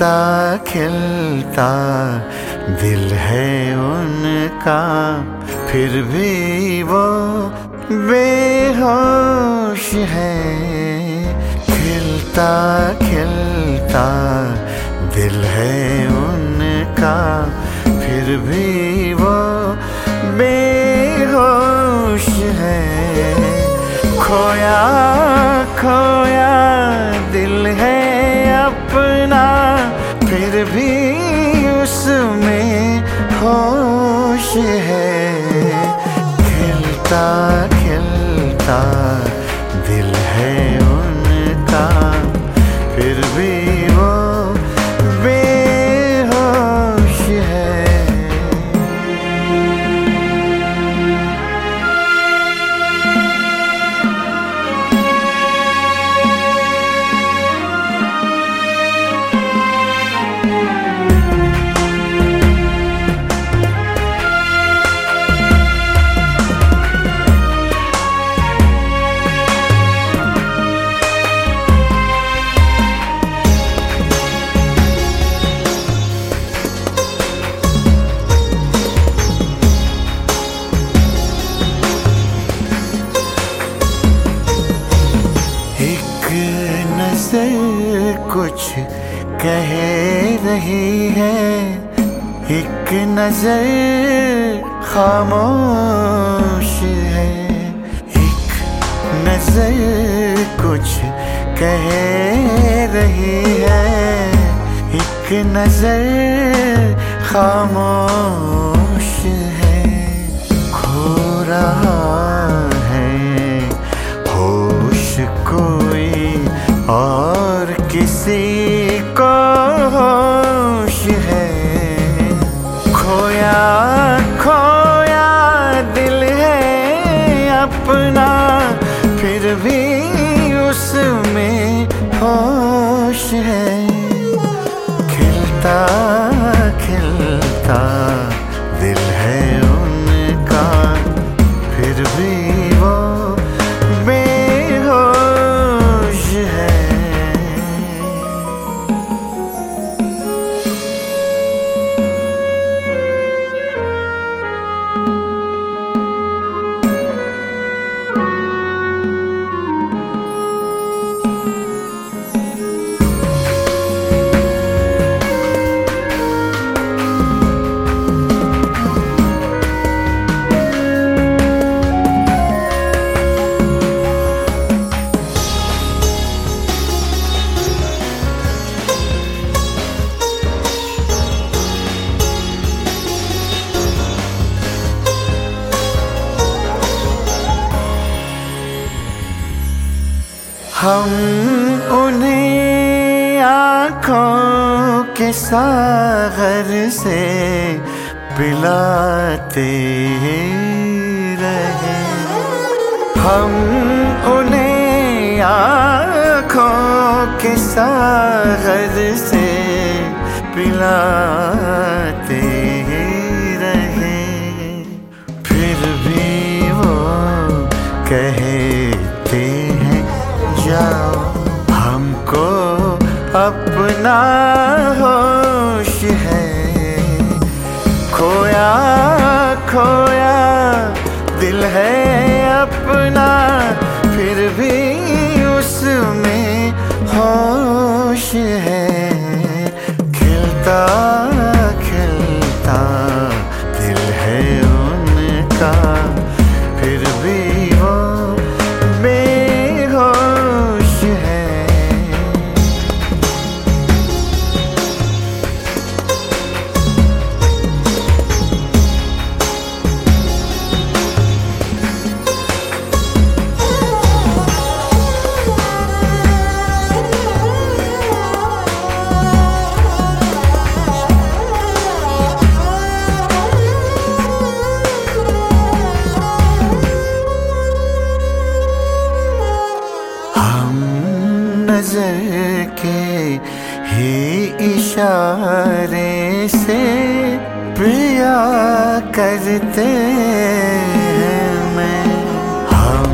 खिलता खिलता दिल है उनका, फिर भी वो बेहोश है। खिलता खिलता दिल है उनका, फिर भी वो बेहोश है। खोया खोया दिल है अपना, फिर भी उसमें होश है। खिलता खिलता दिल है उनका, फिर भी वो बेहोश है। कुछ कह रही है, एक नजर खामोश है। एक नजर कुछ कह रही है, एक नजर खामोश है। खो रहा है होश कोई और किसी को होश है। खोया खोया दिल है अपना, फिर भी उसमें होश है। खिलता खिलता दिल है उनका, फिर भी वो हम उन्हें आँखों के सागर से पिलाते रहे। हम उन्हें आँखों के सागर से पिलाते रहे, फिर भी वो कहते हैं जाओ, हमको अपना होश है। खोया खोया दिल है अपना, फिर भी उसमें होश है। खिलता खिलता दिल है उनका, फिर भी वो नजर के ही इशारे से प्रिया करते हैं मैं। हम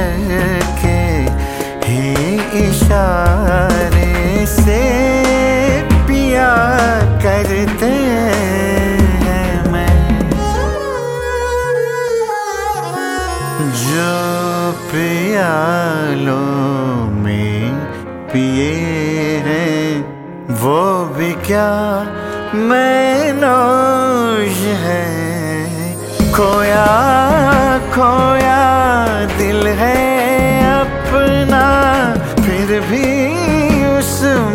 नजर के ही इशारे से भी क्या मैनोश है। खोया खोया दिल है अपना, फिर भी उसमें